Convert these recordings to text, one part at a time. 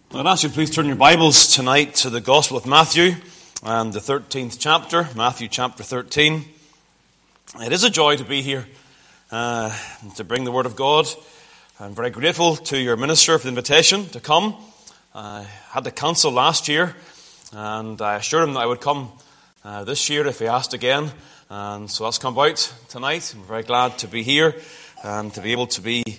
I'd ask you to please turn your Bibles tonight to the Gospel of Matthew and the 13th chapter, Matthew chapter 13. It is a joy to be here to bring the Word of God. I'm very grateful to your minister for the invitation to come. I had to cancel last year, and I assured him that I would come this year if he asked again. And so that's come about tonight. I'm very glad to be here and to be able to be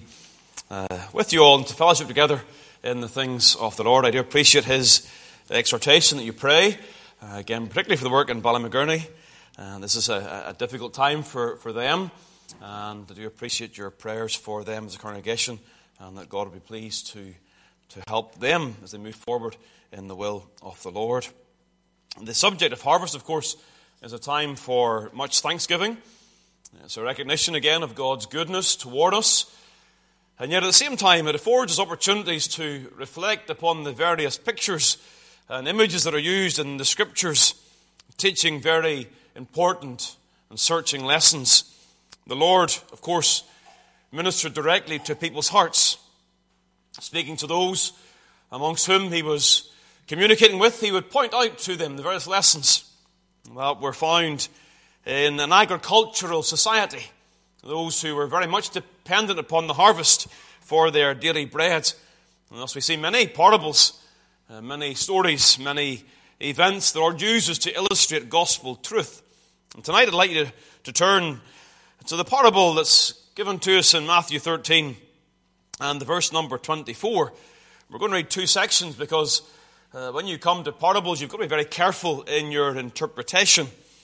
with you all and to fellowship together in the things of the Lord. I do appreciate his exhortation that you pray, again, particularly for the work in Ballymagurney. This is a difficult time for them, and I do appreciate your prayers for them as a congregation, and that God will be pleased to help them as they move forward in the will of the Lord. The subject of harvest, of course, is a time for much thanksgiving. It's a recognition again of God's goodness toward us. And yet at the same time, it affords us opportunities to reflect upon the various pictures and images that are used in the Scriptures, teaching very important and searching lessons. The Lord, of course, ministered directly to people's hearts, speaking to those amongst whom he was communicating with. He would point out to them the various lessons that were found in an agricultural society, those who were very much dependent upon the harvest for their daily bread. And thus we see many parables, many stories, many events the Lord uses to illustrate gospel truth. And tonight I'd like you to turn to the parable that's given to us in Matthew 13 and the verse number 24. We're going to read two sections because when you come to parables, you've got to be very careful in your interpretation.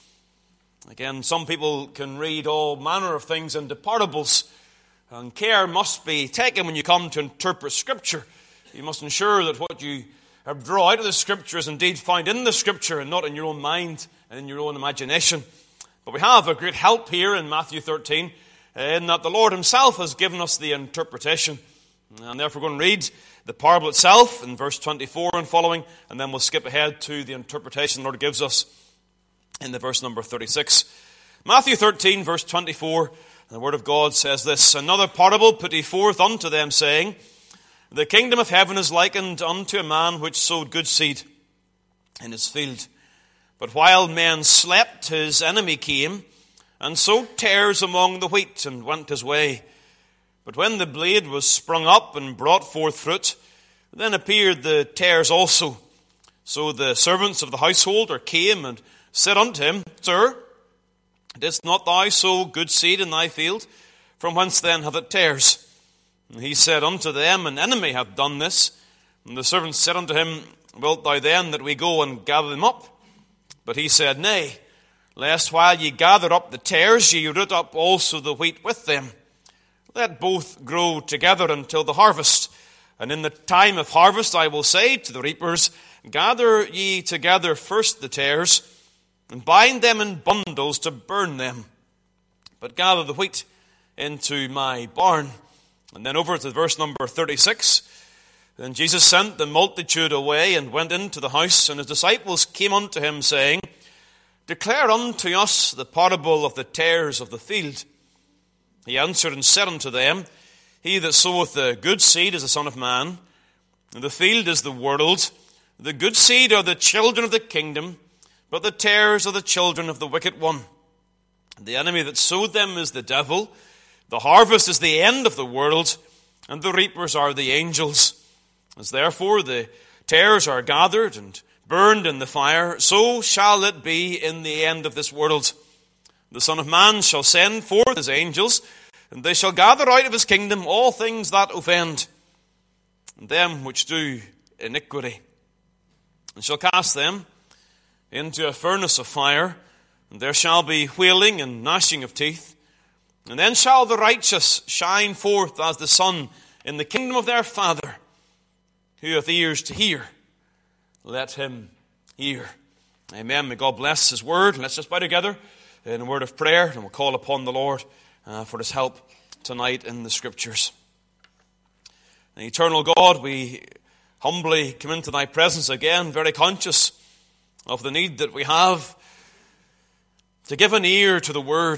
Again, some people can read all manner of things into parables, and care must be taken when you come to interpret Scripture. You must ensure that what you draw out of the Scripture is indeed found in the Scripture and not in your own mind and in your own imagination. But we have a great help here in Matthew 13 in that the Lord himself has given us the interpretation. And therefore we're going to read the parable itself in verse 24 and following, and then we'll skip ahead to the interpretation the Lord gives us in the verse number 36. Matthew 13, verse 24, the word of God says this: "Another parable put he forth unto them, saying, The kingdom of heaven is likened unto a man which sowed good seed in his field. But while men slept, his enemy came, and sowed tares among the wheat, and went his way. But when the blade was sprung up and brought forth fruit, then appeared the tares also. So the servants of the householder came and said unto him, Sir, didst not thou sow good seed in thy field? From whence then hath it tares? And he said unto them, An enemy hath done this. And the servants said unto him, Wilt thou then that we go and gather them up? But he said, Nay, lest while ye gather up the tares, ye root up also the wheat with them. Let both grow together until the harvest. And in the time of harvest I will say to the reapers, Gather ye together first the tares, and bind them in bundles to burn them, but gather the wheat into my barn." And then over to verse number 36. "Then Jesus sent the multitude away, and went into the house, and his disciples came unto him, saying, Declare unto us the parable of the tares of the field. He answered and said unto them, He that soweth the good seed is the Son of Man, and the field is the world. The good seed are the children of the kingdom, but the tares are the children of the wicked one. The enemy that sowed them is the devil. The harvest is the end of the world, and the reapers are the angels. As therefore the tares are gathered and burned in the fire, so shall it be in the end of this world. The Son of Man shall send forth his angels, and they shall gather out of his kingdom all things that offend, and them which do iniquity, and shall cast them into a furnace of fire, and there shall be wailing and gnashing of teeth. And then shall the righteous shine forth as the sun in the kingdom of their Father. Who hath ears to hear, let him hear." Amen. May God bless his word. Let's just bow together in a word of prayer, and we'll call upon the Lord for his help tonight in the Scriptures. And eternal God, we humbly come into thy presence again, very conscious of the need that we have to give an ear to the word.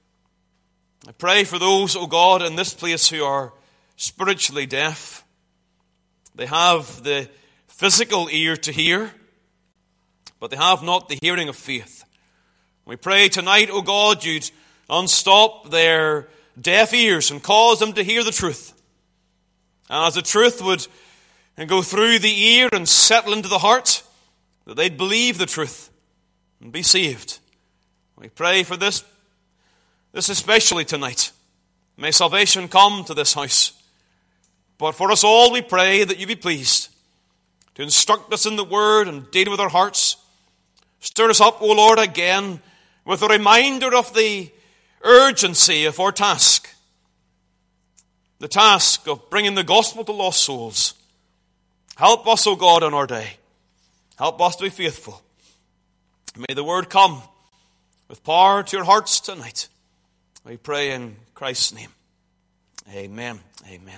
I pray for those, O God, in this place who are spiritually deaf. They have the physical ear to hear, but they have not the hearing of faith. We pray tonight, O God, you'd unstop their deaf ears and cause them to hear the truth. And as the truth would go through the ear and settle into the heart, that they'd believe the truth and be saved. We pray for this especially tonight. May salvation come to this house. But for us all, we pray that you be pleased to instruct us in the word and deal with our hearts. Stir us up, O Lord, again with a reminder of the urgency of our task. The task of bringing the gospel to lost souls. Help us, O God, on our day. Help us to be faithful. May the word come with power to your hearts tonight. We pray in Christ's name. Amen. Amen.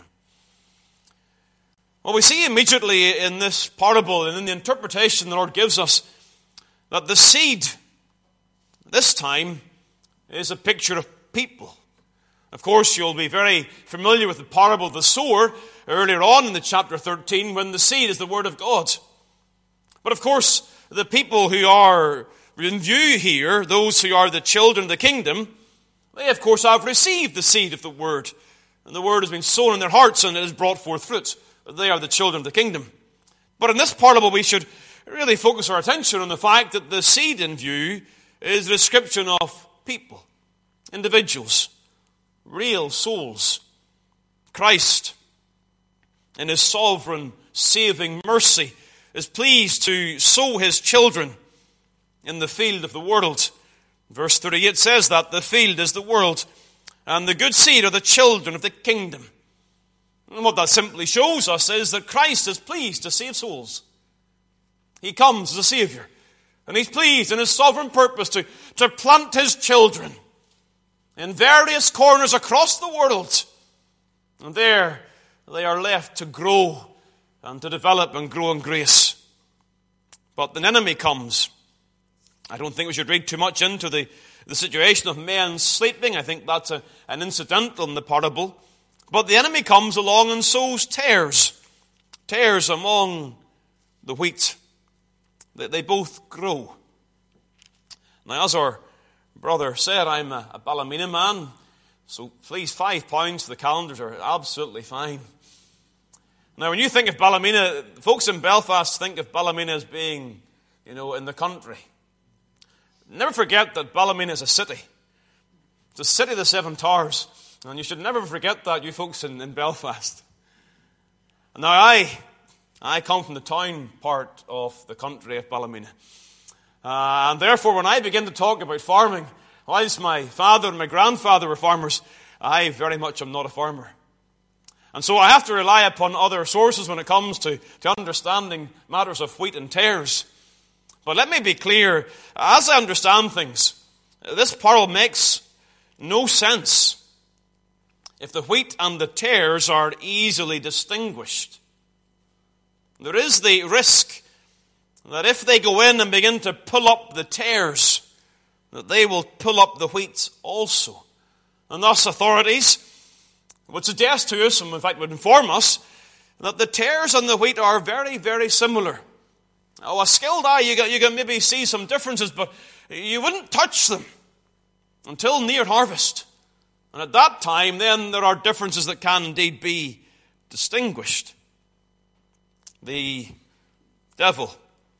Well, we see immediately in this parable and in the interpretation the Lord gives us that the seed this time is a picture of people. Of course, you'll be very familiar with the parable of the sower earlier on in the chapter 13 when the seed is the word of God. But of course, the people who are in view here, those who are the children of the kingdom, they of course have received the seed of the word. And the word has been sown in their hearts and it has brought forth fruit. They are the children of the kingdom. But in this parable we should really focus our attention on the fact that the seed in view is a description of people, individuals, real souls. Christ, in his sovereign saving mercy, is pleased to sow his children in the field of the world. Verse 38 says that the field is the world, and the good seed are the children of the kingdom. And what that simply shows us is that Christ is pleased to save souls. He comes as a Savior, and he's pleased in his sovereign purpose to plant his children in various corners across the world. And there they are left to grow and to develop and grow in grace. But the enemy comes. I don't think we should read too much into the situation of men sleeping. I think that's an incidental in the parable. But the enemy comes along and sows tares among the wheat. They both grow. Now, as our brother said, I'm a Ballymena man, so please, £5 for the calendars are absolutely fine. Now, when you think of Ballymena, folks in Belfast think of Ballymena as being, in the country. Never forget that Ballymena is a city. It's a city of the Seven Towers. And you should never forget that, you folks in Belfast. Now, I come from the town part of the country of Ballymena. And therefore, when I begin to talk about farming, whilst my father and my grandfather were farmers, I very much am not a farmer. And so I have to rely upon other sources when it comes to understanding matters of wheat and tares. But let me be clear, as I understand things, this parable makes no sense if the wheat and the tares are easily distinguished. There is the risk that if they go in and begin to pull up the tares, that they will pull up the wheat also. And thus authorities would suggest to us, and in fact would inform us, that the tares and the wheat are very, very similar. Oh, a skilled eye, you can maybe see some differences, but you wouldn't touch them until near harvest. And at that time, then, there are differences that can indeed be distinguished. The devil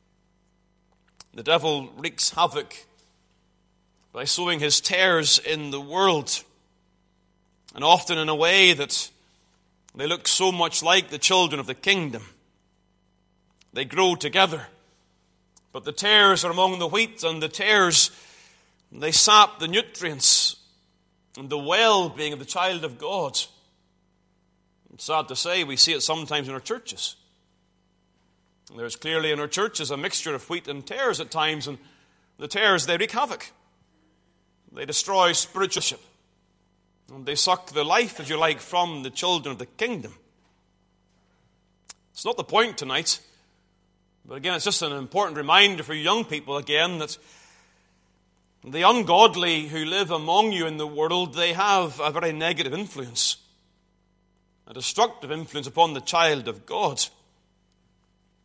wreaks havoc by sowing his tares in the world, and often in a way that they look so much like the children of the kingdom. They grow together, but the tares are among the wheat, and the tares, they sap the nutrients and the well-being of the child of God. It's sad to say, we see it sometimes in our churches. There's clearly in our churches a mixture of wheat and tares at times, and the tares, they wreak havoc. They destroy spiritualship. And they suck the life, if you like, from the children of the kingdom. It's not the point tonight, but again, it's just an important reminder for you young people again that the ungodly who live among you in the world, they have a very negative influence, a destructive influence upon the child of God.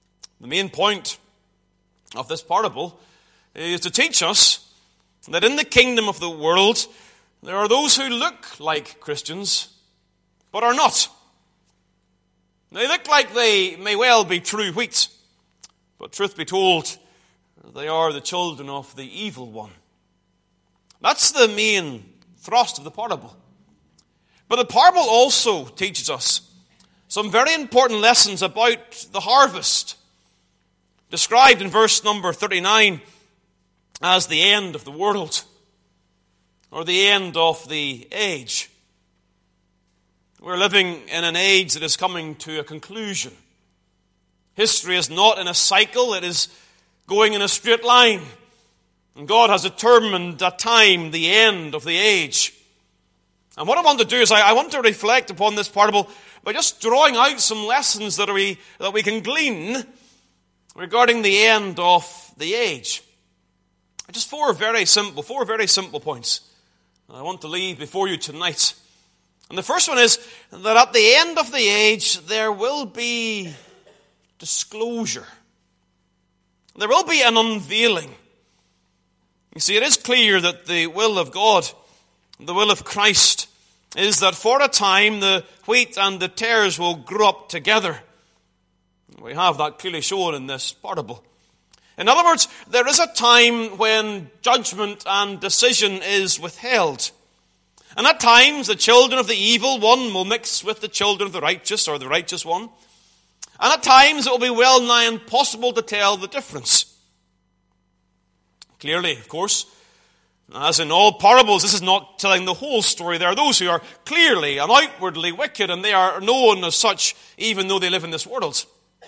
The main point of this parable is to teach us that in the kingdom of the world, there are those who look like Christians, but are not. They look like they may well be true wheat, but truth be told, they are the children of the evil one. That's the main thrust of the parable. But the parable also teaches us some very important lessons about the harvest, described in verse number 39 as the end of the world, or the end of the age. We're living in an age that is coming to a conclusion. History is not in a cycle, it is going in a straight line. And God has determined a time, the end of the age. And what I want to do is I want to reflect upon this parable by just drawing out some lessons that we can glean regarding the end of the age. Just four very simple points I want to leave before you tonight. And the first one is that at the end of the age, there will be disclosure. There will be an unveiling. You see, it is clear that the will of God, the will of Christ, is that for a time the wheat and the tares will grow up together. We have that clearly shown in this parable. In other words, there is a time when judgment and decision is withheld. And at times the children of the evil one will mix with the children of the righteous, or the righteous one. And at times it will be well nigh impossible to tell the difference. Clearly, of course, as in all parables, this is not telling the whole story. There are those who are clearly and outwardly wicked, and they are known as such even though they live in this world.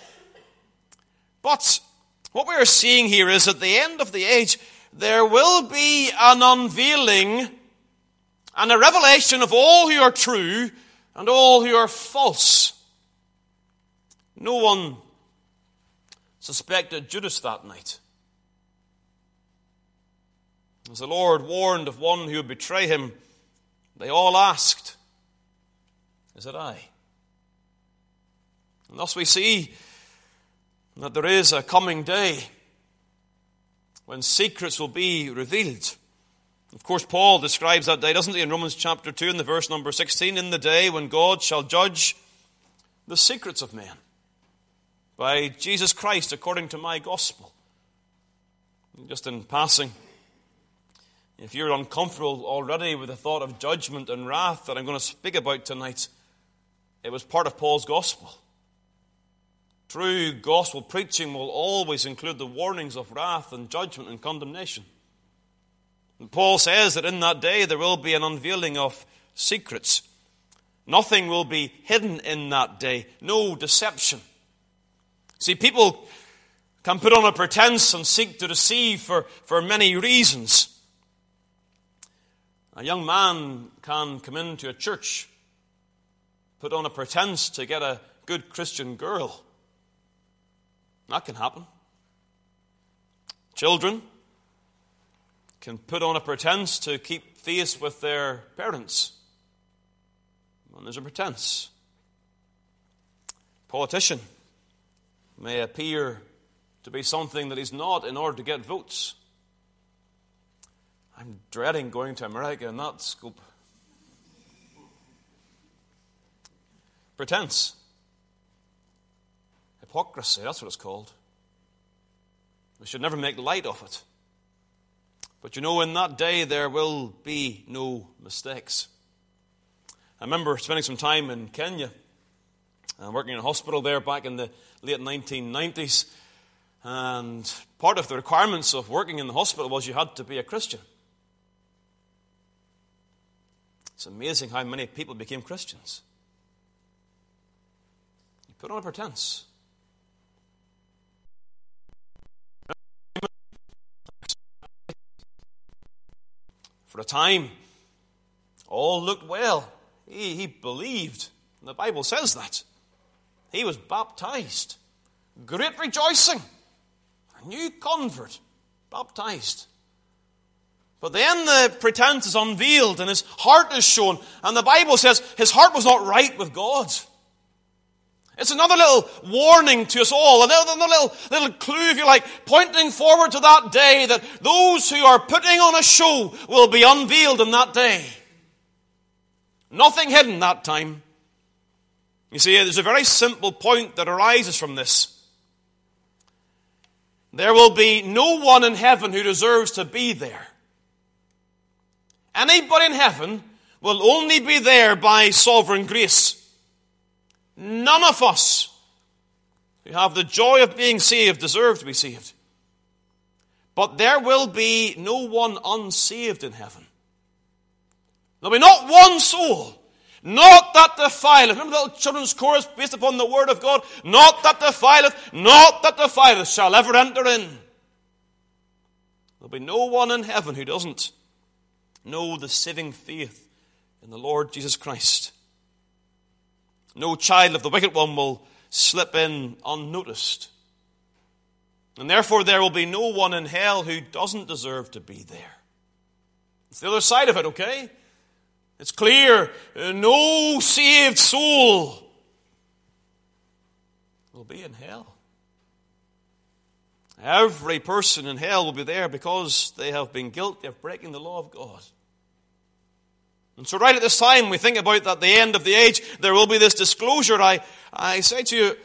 But what we are seeing here is at the end of the age, there will be an unveiling and a revelation of all who are true and all who are false. No one suspected Judas that night. As the Lord warned of one who would betray him, they all asked, "Is it I?" And thus we see that there is a coming day when secrets will be revealed. Of course, Paul describes that day, doesn't he, in Romans chapter 2 in the verse number 16, in the day when God shall judge the secrets of men by Jesus Christ according to my gospel. And just in passing, if you're uncomfortable already with the thought of judgment and wrath that I'm going to speak about tonight, it was part of Paul's gospel. True gospel preaching will always include the warnings of wrath and judgment and condemnation. And Paul says that in that day there will be an unveiling of secrets. Nothing will be hidden in that day. No deception. See, people can put on a pretense and seek to deceive for many reasons. A young man can come into a church, put on a pretense to get a good Christian girl. That can happen. Children can put on a pretense to keep faith with their parents. And there's a pretense. Politician may appear to be something that he's not in order to get votes. I'm dreading going to America in that scope. Pretense. Hypocrisy, that's what it's called. We should never make light of it. But you know, in that day there will be no mistakes. I remember spending some time in Kenya, working in a hospital there back in the late 1990s. And part of the requirements of working in the hospital was you had to be a Christian. It's amazing how many people became Christians. You put on a pretense. For a time, all looked well. He believed. The Bible says that. He was baptized. Great rejoicing. A new convert. Baptized. But then the pretense is unveiled and his heart is shown. And the Bible says his heart was not right with God. It's another little warning to us all, another little clue, if you like, pointing forward to that day that those who are putting on a show will be unveiled in that day. Nothing hidden that time. You see, there's a very simple point that arises from this. There will be no one in heaven who deserves to be there. Anybody in heaven will only be there by sovereign grace. None of us who have the joy of being saved deserve to be saved. But there will be no one unsaved in heaven. There'll be not one soul, not that defileth. Remember the little children's chorus based upon the word of God? Not that defileth shall ever enter in. There'll be no one in heaven who doesn't know the saving faith in the Lord Jesus Christ. No child of the wicked one will slip in unnoticed. And therefore there will be no one in hell who doesn't deserve to be there. It's the other side of it, okay? It's clear, no saved soul will be in hell. Every person in hell will be there because they have been guilty of breaking the law of God. And so right at this time, we think about at the end of the age, there will be this disclosure. I say to you,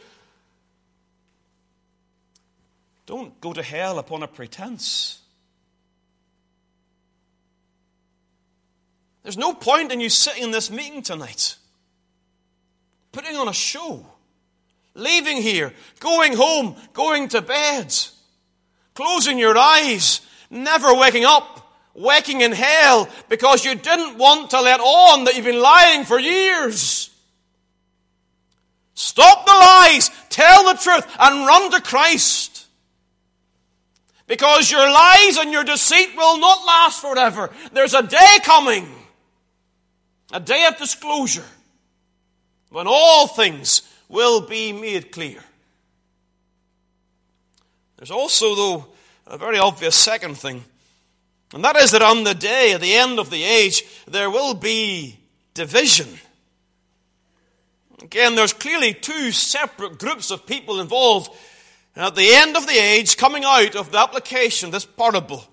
don't go to hell upon a pretense. There's no point in you sitting in this meeting tonight, putting on a show, leaving here, going home, going to bed, closing your eyes, never waking up, waking in hell because you didn't want to let on that you've been lying for years. Stop the lies, tell the truth, and run to Christ. Because your lies and your deceit will not last forever. There's a day coming, a day of disclosure, when all things will be made clear. There's also, though, a very obvious second thing. And that is that on the day, at the end of the age, there will be division. Again, there's clearly two separate groups of people involved at the end of the age coming out of the application of this parable.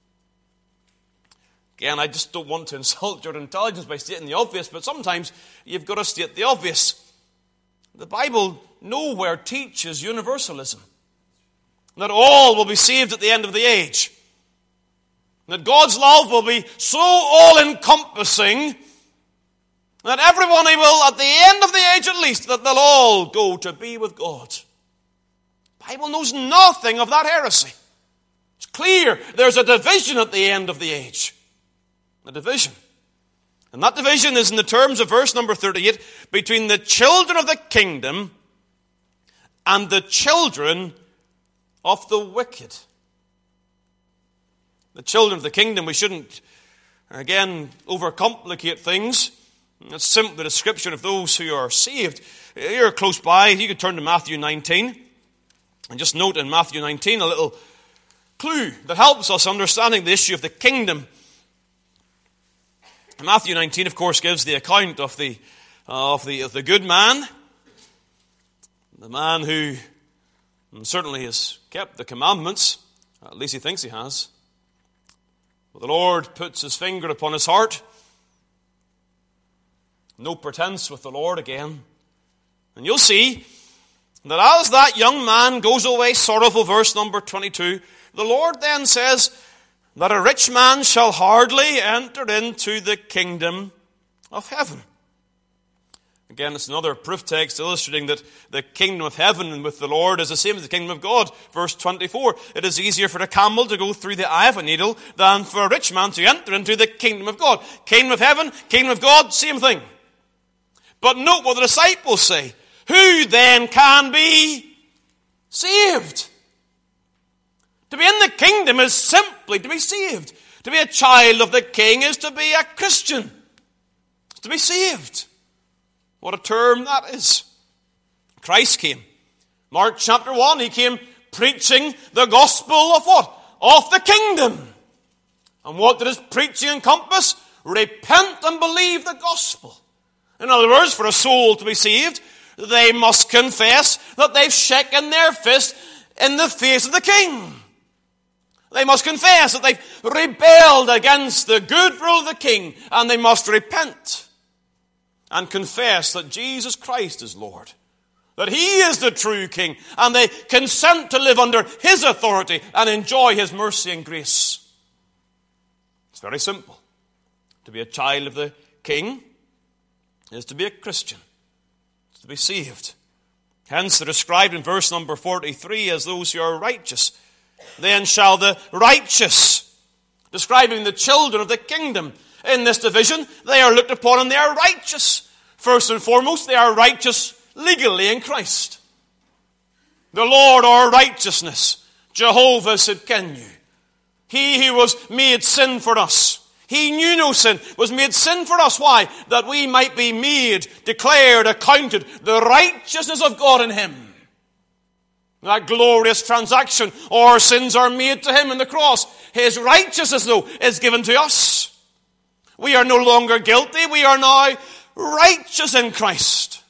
Again, I just don't want to insult your intelligence by stating the obvious, but sometimes you've got to state the obvious. The Bible nowhere teaches universalism, that all will be saved at the end of the age. That God's love will be so all-encompassing that everyone will, at the end of the age at least, that they'll all go to be with God. The Bible knows nothing of that heresy. It's clear there's a division at the end of the age. A division. And that division is in the terms of verse number 38, between the children of the kingdom and the children of the wicked. The children of the kingdom, we shouldn't, again, overcomplicate things. It's simply the description of those who are saved. You're close by. You could turn to Matthew 19. And just note in Matthew 19 a little clue that helps us understanding the issue of the kingdom. Matthew 19, of course, gives the account of the good man. The man who certainly has kept the commandments. At least he thinks he has. But the Lord puts his finger upon his heart. No pretense with the Lord again. And you'll see that as that young man goes away sorrowful, verse number 22, the Lord then says that a rich man shall hardly enter into the kingdom of heaven. Again, it's another proof text illustrating that the kingdom of heaven with the Lord is the same as the kingdom of God. Verse 24, it is easier for a camel to go through the eye of a needle than for a rich man to enter into the kingdom of God. Kingdom of heaven, kingdom of God, same thing. But note what the disciples say. Who then can be saved? To be in the kingdom is simply to be saved. To be a child of the King is to be a Christian. It's to be saved. What a term that is. Christ came. Mark chapter 1, he came preaching the gospel of what? Of the kingdom. And what did his preaching encompass? Repent and believe the gospel. In other words, for a soul to be saved, They must confess that they've shaken their fist in the face of the king. They must confess that they've rebelled against the good rule of the king, and they must repent and confess that Jesus Christ is Lord, that he is the true king, and they consent to live under his authority and enjoy his mercy and grace. It's very simple. To be a child of the king is to be a Christian. It's to be saved. Hence, they're described in verse number 43 as those who are righteous. Then shall the righteous, describing the children of the kingdom. In this division, they are looked upon and they are righteous. First and foremost, they are righteous legally in Christ. The Lord our righteousness, Jehovah Sidkenu. He who was made sin for us. He knew no sin, was made sin for us. Why? That we might be made, declared, accounted the righteousness of God in him. That glorious transaction. Our sins are made to him in the cross. His righteousness, though, is given to us. We are no longer guilty. We are now righteous in Christ.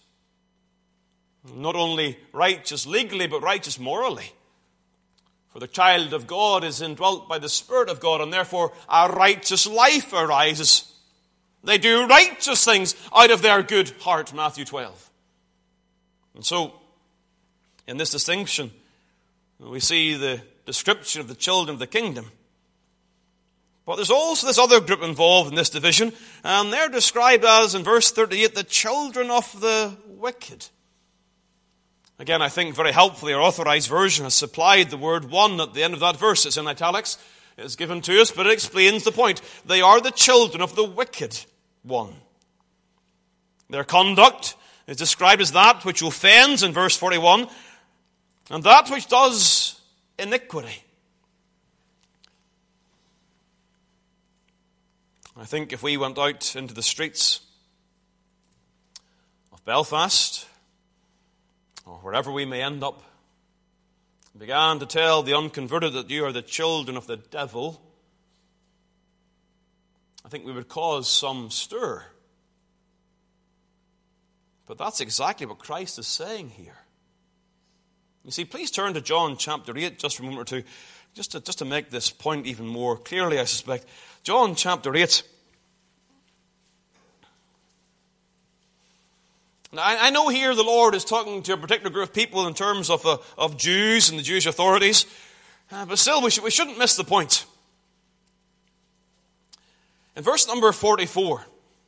Not only righteous legally, but righteous morally. For the child of God is indwelt by the Spirit of God, and therefore a righteous life arises. They do righteous things out of their good heart, Matthew 12. And so, in this distinction, we see the description of the children of the kingdom. But there's also this other group involved in this division, and they're described as, in verse 38, the children of the wicked. Again, I think very helpfully our Authorized Version has supplied the word one at the end of that verse. It's in italics. It's given to us, but it explains the point. They are the children of the wicked one. Their conduct is described as that which offends in verse 41, and that which does iniquity. I think if we went out into the streets of Belfast, or wherever we may end up, began to tell the unconverted that you are the children of the devil, I think we would cause some stir. But that's exactly what Christ is saying here. You see, please turn to John chapter 8 just for a moment or two, just to make this point even more clearly, I suspect. John chapter 8. Now, I know here the Lord is talking to a particular group of people in terms of Jews and the Jewish authorities, but still we shouldn't miss the point. In verse number 44,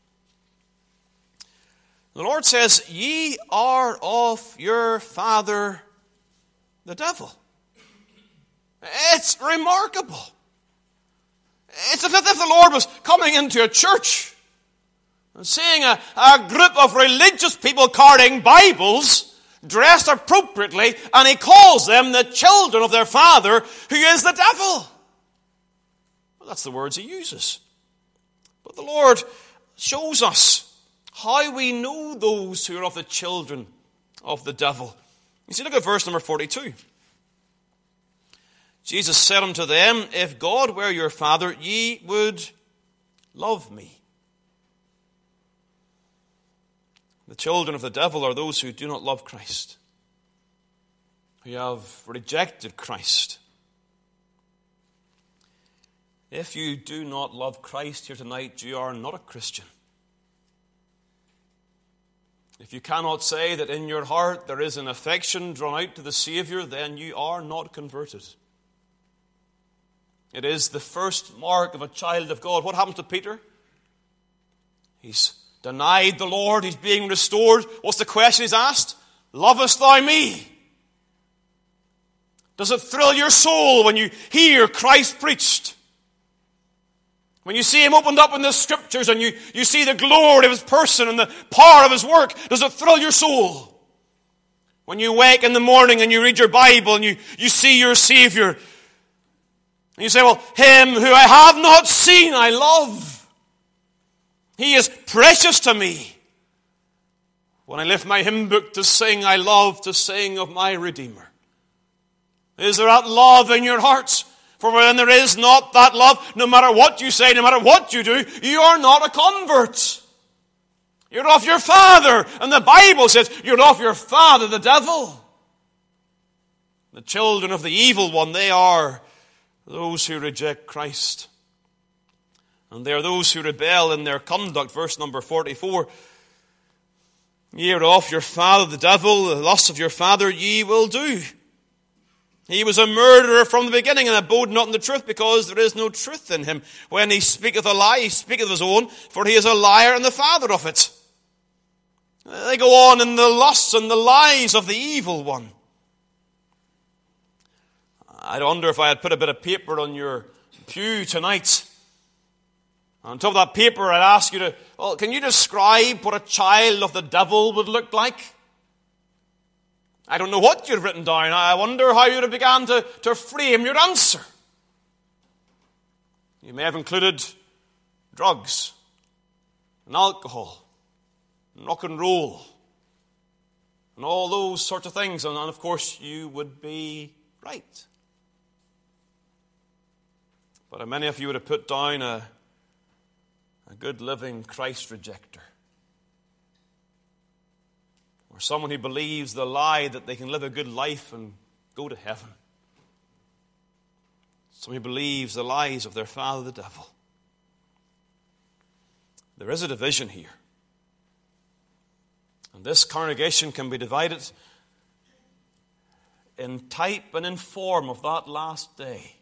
the Lord says, "Ye are of your father the devil." It's remarkable. It's as if the Lord was coming into a church and seeing a group of religious people carrying Bibles, dressed appropriately, and he calls them the children of their father, who is the devil. Well, that's the words he uses. But the Lord shows us how we know those who are of the children of the devil. You see, look at verse number 42. Jesus said unto them, "If God were your father, ye would love me." The children of the devil are those who do not love Christ, who have rejected Christ. If you do not love Christ here tonight, you are not a Christian. If you cannot say that in your heart there is an affection drawn out to the Savior, then you are not converted. It is the first mark of a child of God. What happened to Peter? He's denied the Lord. He's being restored. What's the question he's asked? Lovest thou me? Does it thrill your soul when you hear Christ preached? When you see him opened up in the Scriptures and you see the glory of his person and the power of his work, does it thrill your soul? When you wake in the morning and you read your Bible and you see your Savior, and you say, well, him who I have not seen, I love. He is precious to me. When I lift my hymn book to sing, I love to sing of my Redeemer. Is there that love in your hearts? For when there is not that love, no matter what you say, no matter what you do, you are not a convert. You're of your father. And the Bible says you're of your father, the devil. The children of the evil one, they are those who reject Christ. And they are those who rebel in their conduct. Verse number 44. Ye are of your father the devil, the lusts of your father ye will do. He was a murderer from the beginning, and abode not in the truth, because there is no truth in him. When he speaketh a lie, he speaketh of his own, for he is a liar and the father of it. They go on in the lusts and the lies of the evil one. I wonder if I had put a bit of paper on your pew tonight. On top of that paper, I'd ask you can you describe what a child of the devil would look like? I don't know what you've written down. I wonder how you'd have begun to frame your answer. You may have included drugs and alcohol and rock and roll and all those sorts of things. And of course, you would be right. But many of you would have put down a good living Christ rejecter. Or someone who believes the lie that they can live a good life and go to heaven. Someone who believes the lies of their father, the devil. There is a division here. And this congregation can be divided in type and in form of that last day.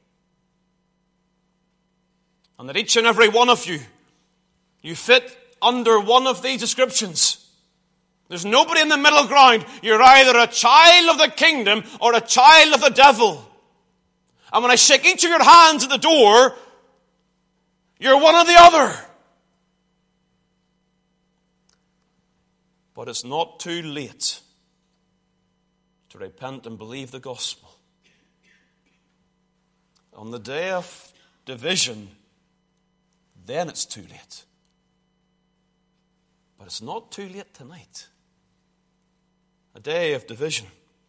And that each and every one of you fit under one of these descriptions. There's nobody in the middle ground. You're either a child of the kingdom or a child of the devil. And when I shake each of your hands at the door, you're one or the other. But it's not too late to repent and believe the gospel. On the day of division, then it's too late. But it's not too late tonight. A day of division.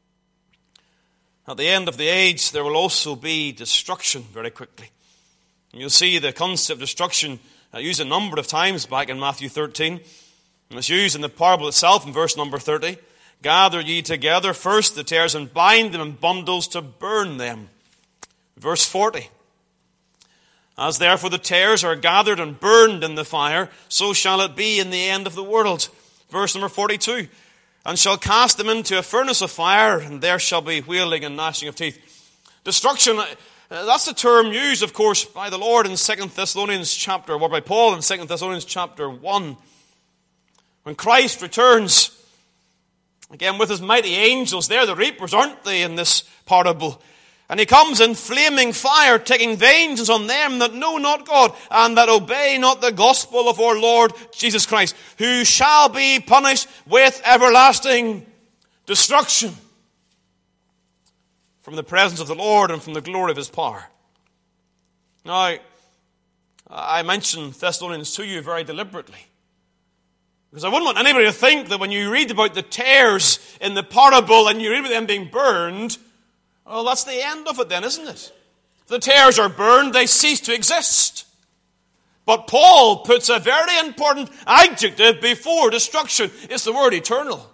At the end of the age, there will also be destruction very quickly. And you'll see the concept of destruction used a number of times back in Matthew 13. And it's used in the parable itself in verse number 30. Gather ye together first the tares and bind them in bundles to burn them. Verse 40. As therefore the tares are gathered and burned in the fire, so shall it be in the end of the world. Verse number 42. And shall cast them into a furnace of fire, and there shall be wailing and gnashing of teeth. Destruction, that's the term used, of course, by the Lord in 2 Thessalonians chapter, or by Paul in 2 Thessalonians chapter 1. When Christ returns, again with his mighty angels, they're the reapers, aren't they, in this parable? And he comes in flaming fire, taking vengeance on them that know not God, and that obey not the gospel of our Lord Jesus Christ, who shall be punished with everlasting destruction from the presence of the Lord and from the glory of his power. Now, I mention Thessalonians to you very deliberately, because I wouldn't want anybody to think that when you read about the tares in the parable and you read about them being burned, well, that's the end of it then, isn't it? If the tares are burned, they cease to exist. But Paul puts a very important adjective before destruction. It's the word eternal.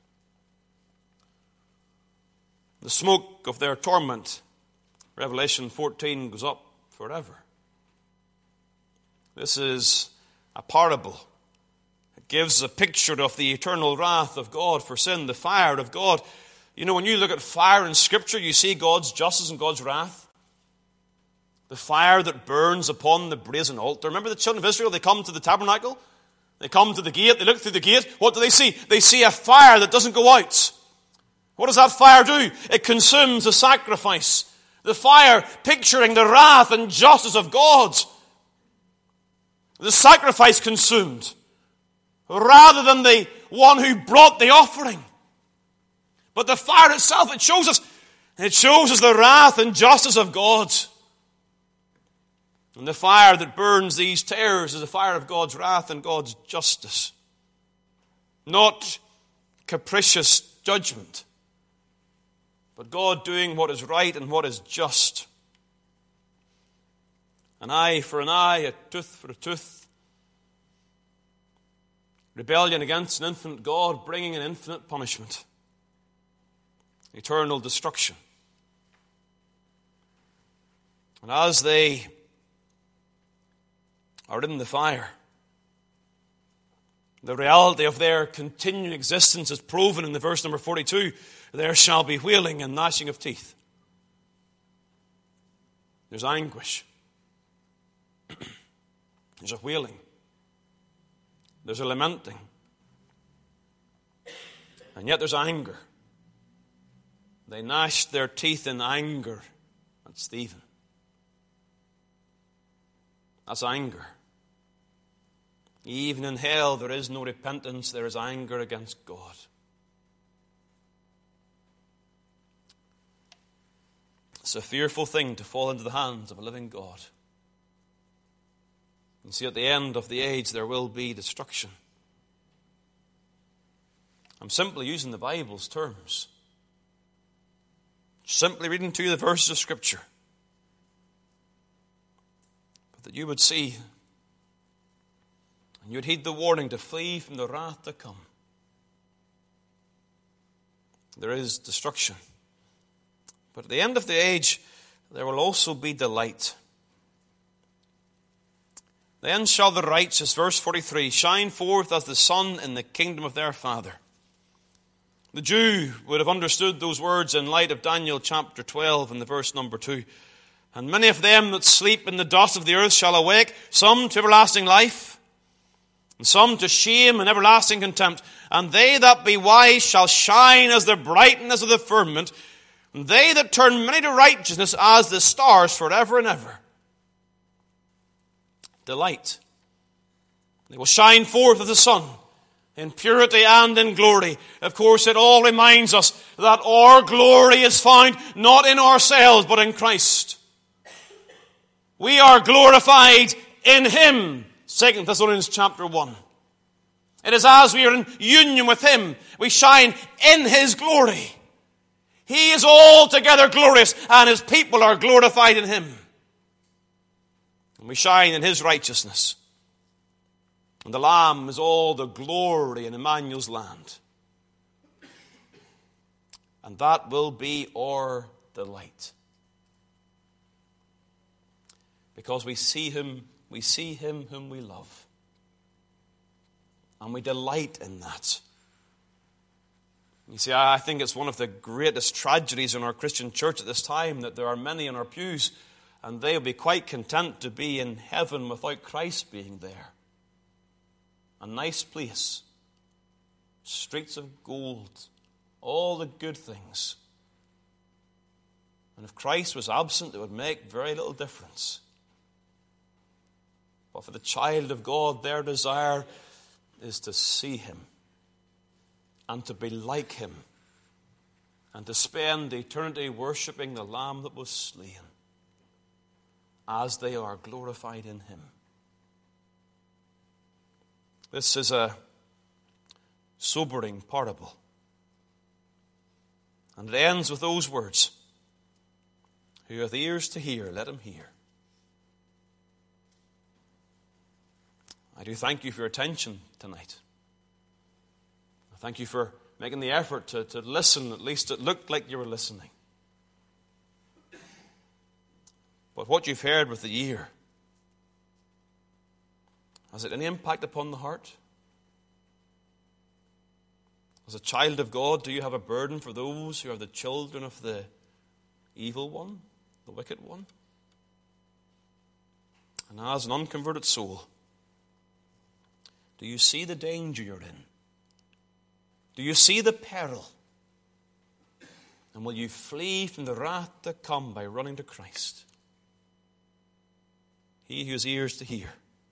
The smoke of their torment, Revelation 14, goes up forever. This is a parable. It gives a picture of the eternal wrath of God for sin, the fire of God. You know, when you look at fire in Scripture, you see God's justice and God's wrath. The fire that burns upon the brazen altar. Remember the children of Israel? They come to the tabernacle. They come to the gate. They look through the gate. What do they see? They see a fire that doesn't go out. What does that fire do? It consumes the sacrifice. The fire picturing the wrath and justice of God. The sacrifice consumed, rather than the one who brought the offering. But the fire itself, it shows us the wrath and justice of God. And the fire that burns these tares is the fire of God's wrath and God's justice. Not capricious judgment, but God doing what is right and what is just. An eye for an eye, a tooth for a tooth. Rebellion against an infinite God, bringing an infinite punishment. Eternal destruction. And as they are in the fire, the reality of their continuing existence is proven in the verse number 42. There shall be wailing and gnashing of teeth. There's anguish. There's a wailing. There's a lamenting. And yet there's anger. They gnashed their teeth in anger at Stephen. That's anger. Even in hell, there is no repentance. There is anger against God. It's a fearful thing to fall into the hands of a living God. And see, at the end of the age, there will be destruction. I'm simply using the Bible's terms. Simply reading to you the verses of Scripture. But that you would see and you would heed the warning to flee from the wrath to come. There is destruction. But at the end of the age, there will also be delight. Then shall the righteous, verse 43, shine forth as the sun in the kingdom of their Father. The Jew would have understood those words in light of Daniel chapter 12 and the verse number 2. And many of them that sleep in the dust of the earth shall awake, some to everlasting life, and some to shame and everlasting contempt. And they that be wise shall shine as the brightness of the firmament, and they that turn many to righteousness as the stars forever and ever. Delight. They will shine forth as the sun, in purity and in glory. Of course, it all reminds us that our glory is found not in ourselves, but in Christ. We are glorified in Him. 2 Thessalonians chapter 1. It is as we are in union with Him, we shine in His glory. He is altogether glorious, and His people are glorified in Him. And we shine in His righteousness. And the Lamb is all the glory in Emmanuel's land. And that will be our delight. Because we see Him whom we love. And we delight in that. You see, I think it's one of the greatest tragedies in our Christian church at this time that there are many in our pews, and they'll be quite content to be in heaven without Christ being there. A nice place, streets of gold, all the good things. And if Christ was absent, it would make very little difference. But for the child of God, their desire is to see Him and to be like Him and to spend eternity worshiping the Lamb that was slain as they are glorified in Him. This is a sobering parable. And it ends with those words, who hath ears to hear, let him hear. I do thank you for your attention tonight. I thank you for making the effort to listen. At least it looked like you were listening. But what you've heard with the ear, has it any impact upon the heart? As a child of God, do you have a burden for those who are the children of the evil one, the wicked one? And as an unconverted soul, do you see the danger you're in? Do you see the peril? And will you flee from the wrath to come by running to Christ? He who has ears to hear,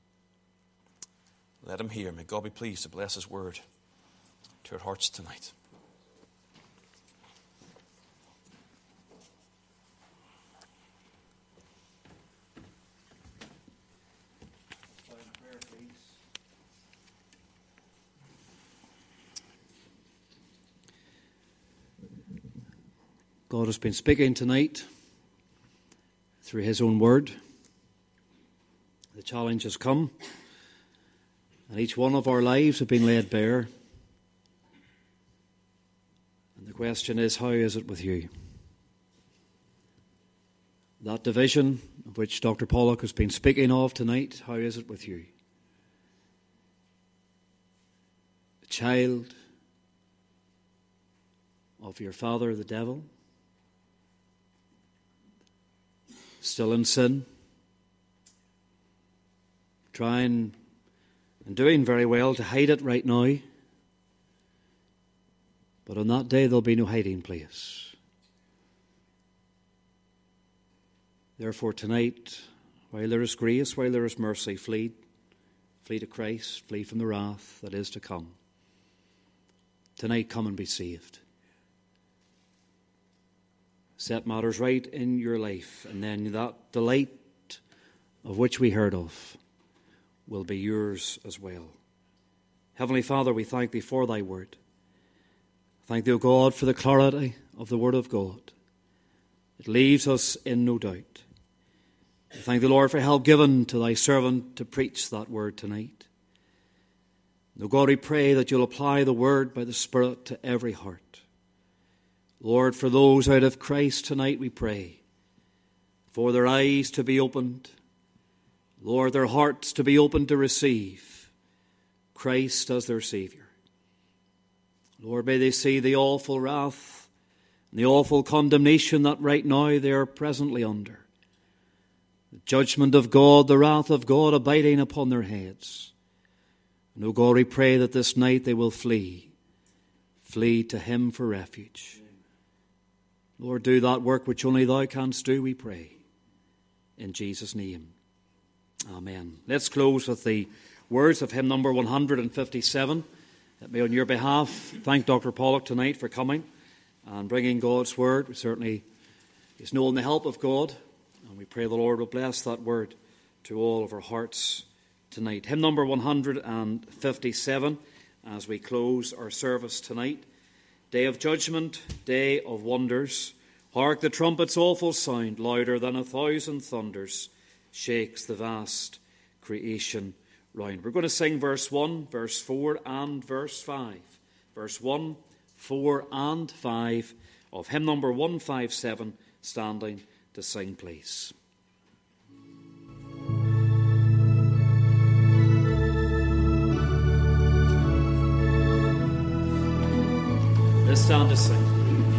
let him hear. May God be pleased to bless His word to our hearts tonight. God has been speaking tonight through His own word. The challenge has come And each one of our lives have been laid bare. And the question is, how is it with you? That division of which Dr. Pollock has been speaking of tonight, how is it with you? A child of your father, the devil, still in sin, trying and doing very well to hide it right now. But on that day there'll be no hiding place. Therefore tonight, while there is grace, while there is mercy, flee to Christ, flee from the wrath that is to come. Tonight, come and be saved. Set matters right in your life, and then that delight of which we heard of will be yours as well. Heavenly Father, we thank Thee for Thy word. Thank Thee, O God, for the clarity of the word of God. It leaves us in no doubt. We thank the Lord for help given to Thy servant to preach that word tonight. O God, we pray that You'll apply the word by the Spirit to every heart. Lord, for those out of Christ tonight, we pray for their eyes to be opened, Lord, their hearts to be open to receive Christ as their Saviour. Lord, may they see the awful wrath and the awful condemnation that right now they are presently under. The judgment of God, the wrath of God abiding upon their heads. And, O God, we pray that this night they will flee to Him for refuge. Lord, do that work which only Thou canst do, we pray. In Jesus' name, amen. Let's close with the words of hymn number 157. Let me, on your behalf, thank Dr. Pollock tonight for coming and bringing God's word. We certainly is knowing the help of God, and we pray the Lord will bless that word to all of our hearts tonight. Hymn number 157 as we close our service tonight. Day of judgment, day of wonders, hark the trumpet's awful sound, louder than 1,000 thunders, shakes the vast creation round. We're going to sing verse 1, verse 4 and verse 5. Verse 1, 4 and 5 of hymn number 157, standing to sing, please. Let's stand to sing.